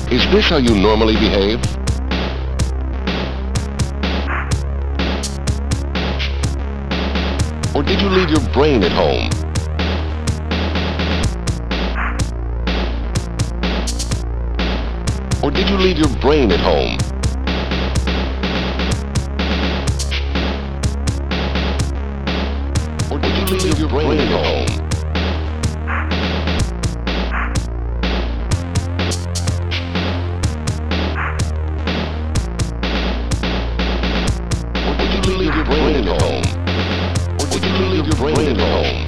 Is this how you normally behave? Or did you leave your brain at home? Or did you leave your brain at home? Or did you leave your brain at home? Or did you leave your brain at home? Or did you leave your brain at home?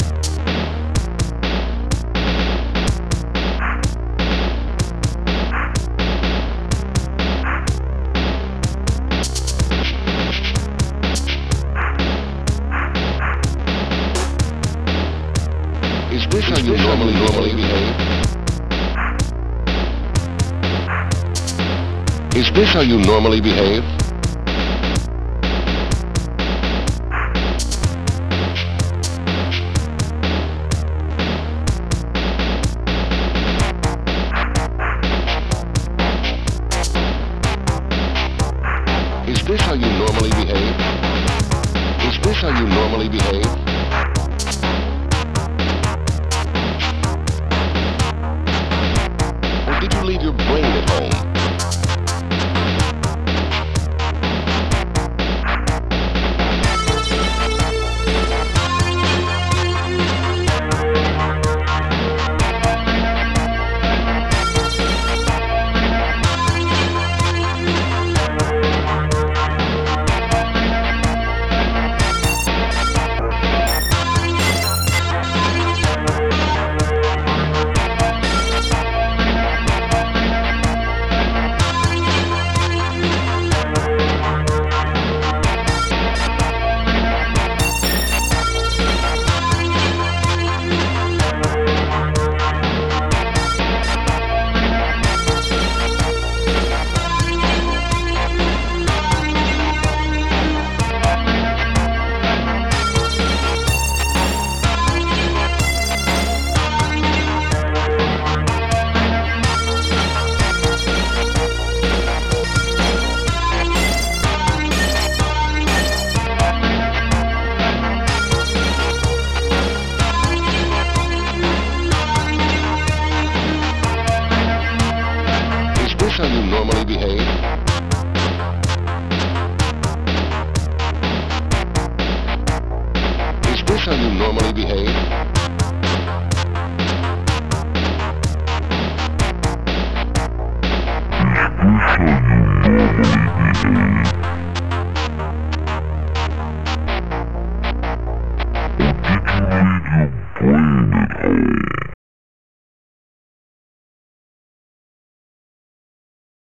Is this how you normally behave? Is this how you normally behave? Is this how you normally behave? Is this how you normally behave? Or did you leave your brain at home? Is this how you normally behave? Is this how you normally behave? Or did you leave your brain at home?